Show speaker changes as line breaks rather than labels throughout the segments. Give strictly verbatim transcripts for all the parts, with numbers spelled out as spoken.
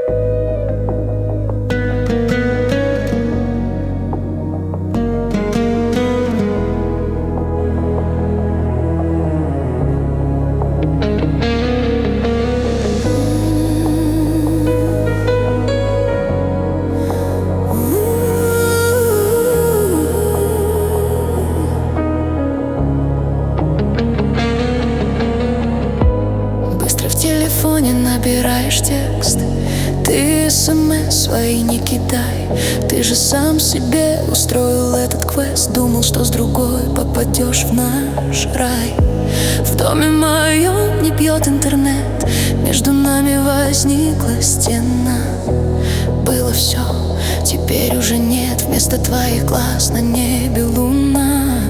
Набираешь текст, ты смс свои не кидай. Ты же сам себе устроил этот квест. Думал, что с другой попадешь в наш рай. В доме моем не бьет интернет, между нами возникла стена. Было все, теперь уже нет. Вместо твоих глаз на небе луна.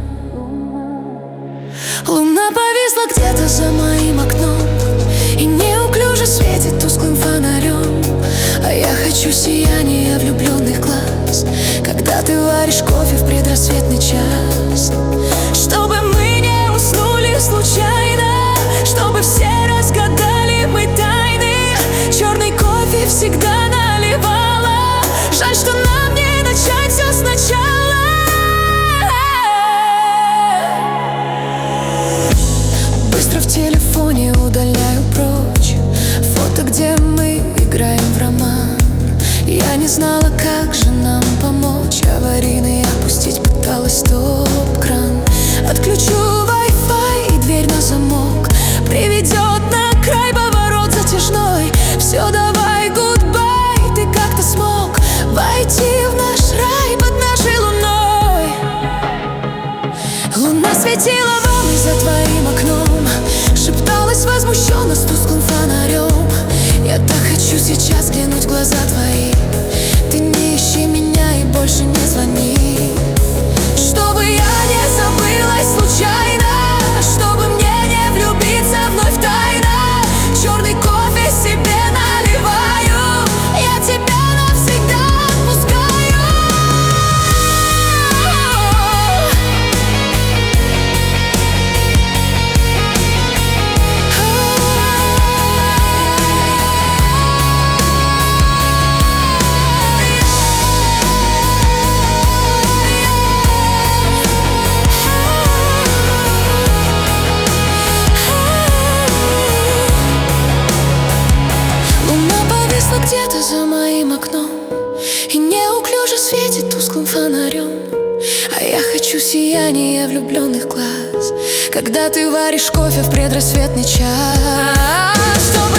Луна повисла где-то за моим окном и неуклюже светит тусклым фонарем. А я хочу сияния влюбленных глаз, когда ты варишь кофе в предрассветный час. Чтобы мы не уснули случайно, чтобы все разгадали мы тайны. Черный кофе всегда наливала. Жаль, что нам не начать все сначала. Быстро в телефоне удаляю прочь фото, где мы играем в роман. Я не знала, как же нам помочь. Аварийный опустить пыталась стоп-кран. Отключу Wi-Fi и дверь на замок приведет на край поворот затяжной. Все, давай, гудбай, ты как-то смог войти в наш рай под нашей луной. Луна светила волны за твоим окном, шепталась возмущенно с тусклым фонарем. Я так хочу сейчас взглянуть в глаза твои. Ты не ищи меня и больше не звони. Чтобы я не забылась случайно, чтобы мне не влюбиться вновь тайно. Черный кофе себе наливаю, я тебя навсегда отпускаю. Где-то за моим окном и неуклюже светит тусклым фонарем. А я хочу сияния влюбленных глаз, когда ты варишь кофе в предрассветный час. Чтобы